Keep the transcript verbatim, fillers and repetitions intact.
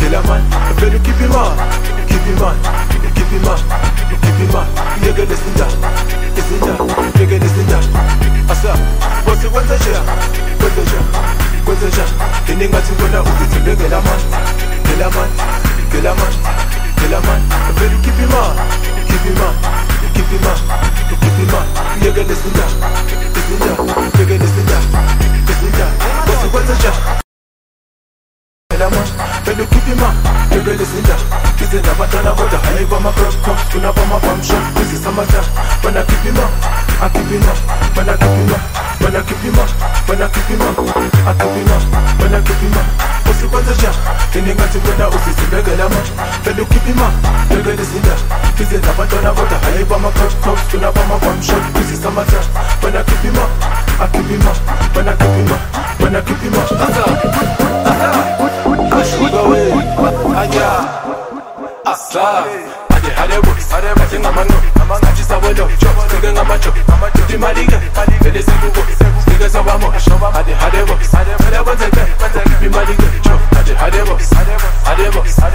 Killer man, better keep him on, keep him on, keep him on, keep him on. Nigga listen that, listen that, nigga listen that. Asa, what's the what's the jam, what's the jam, what's the jam? The nigga to go now, it's a killer man, killer man, killer man, killer man. Better keep him on, keep him on, keep him on, keep him on. Nigga listen that, listen that, nigga listen that, listen that. What's the what's the jam? Better keep him up, nigga listen that. This is never done about the high for my cross cross. To never my bomb shot, this is summertime. When I keep him up, I keep him up. When I keep him up, when I keep him up, when I keep him up, I keep him up. When I keep him up, what's the what's the jam? The nigga to go now, it's a big element. Better keep him up, nigga listen that. This is never done about the high for my cross cross. To never my bomb shot, this is summertime. When I keep him up, I keep him up. When I keep him up, when I keep him up. Ugawe, anya, asa, ade hade box, ade mati ngamano, ati sabolo, tiga ngamacho, di maliga, ede sibu box, tiga sabamo, ade hade box, ade box, ade maliga, ade hade box, ade box.